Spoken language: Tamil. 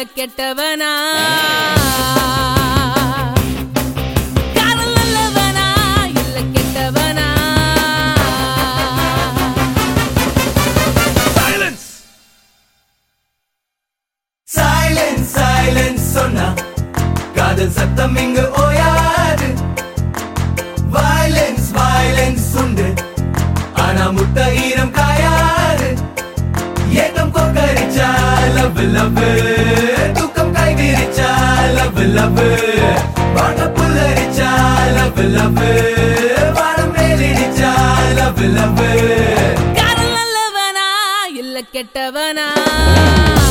கெட்டவனா காதல் நல்லவனா இல்ல கெட்டவனா Silence Silence Silence சொன்னா காதல் சத்தம் இங்கு ஓயாது Violence Violence உண்டு ஆனா முட்டை ஈரம் காயாது ஏக்கம் கொக்கரிச்சா love love தூக்கம் கை விரிச்சா love love வாட்ட புல்லரிச்சா love love வானம் மேலிடிச்சா love love காதல் நல்லவனா இல்ல கெட்டவனா